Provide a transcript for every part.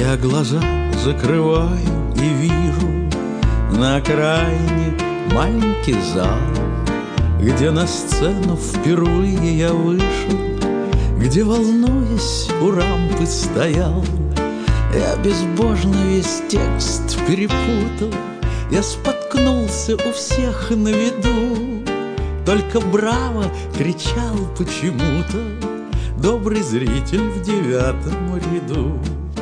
Я глаза закрываю и вижу на окраине маленький зал, где на сцену впервые я вышел, где, волнуясь, у рампы стоял. Я безбожно весь текст перепутал, я споткнулся у всех на виду. Только браво кричал почему-то добрый зритель в 9-м ряду.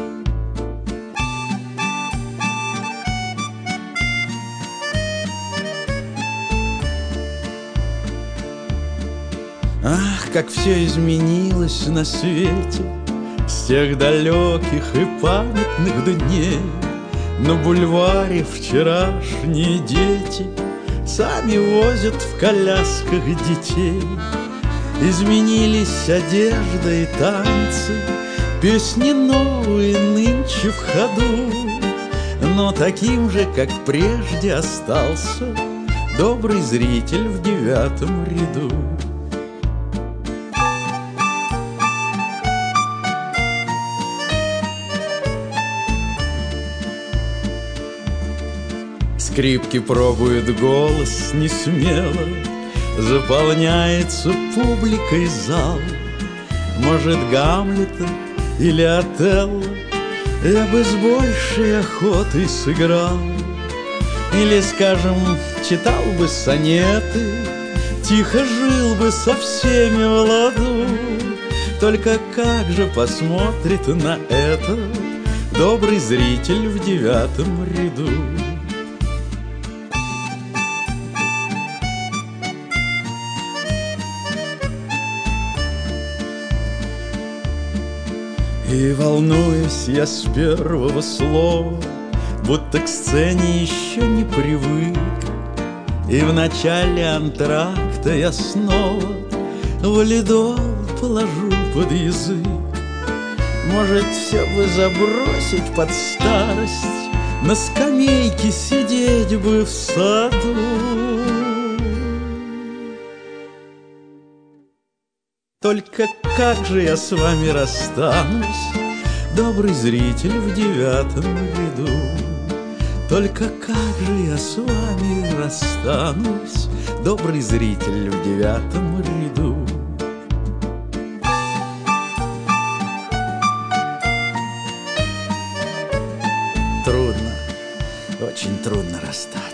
Ах, как все изменилось на свете с тех далеких и памятных дней. На бульваре вчерашние дети сами возят в колясках детей. Изменились одежда и танцы, песни новые нынче в ходу. Но таким же, как прежде, остался добрый зритель в 9-м ряду. Скрипки пробуют голос несмело, заполняется публикой зал. Может, Гамлета или Отелло я бы с большей охотой сыграл. Или, скажем, читал бы сонеты, тихо жил бы со всеми в ладу. Только как же посмотрит на это добрый зритель в 9-м ряду? И волнуюсь я с первого слова, будто к сцене еще не привык. И в начале антракта я снова валидол положу под язык. Может, все бы забросить под старость, на скамейке сидеть бы в саду. Только как же я с вами расстанусь, добрый зритель в 9-м ряду? Только как же я с вами расстанусь, добрый зритель в 9-м ряду? Трудно, очень трудно расстаться.